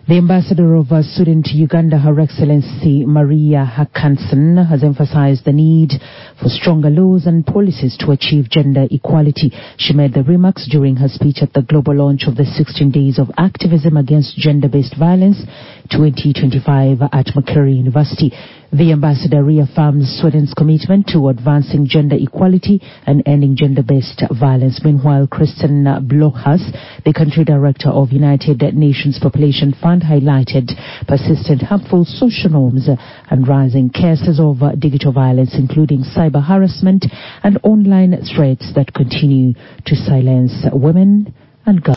The ambassador of Sweden to Uganda, Her Excellency Maria Håkansson, has emphasized the need for stronger laws and policies to achieve gender equality. She made the remarks during her speech at the global launch of the 16 Days of Activism Against Gender-Based Violence 2025 at Makerere University. The ambassador reaffirms Sweden's commitment to advancing gender equality and ending gender-based violence. Meanwhile, Kristen Blochas, the country director of United Nations Population Fund, highlighted persistent harmful social norms and rising cases of digital violence, including cyber harassment and online threats that continue to silence women and girls.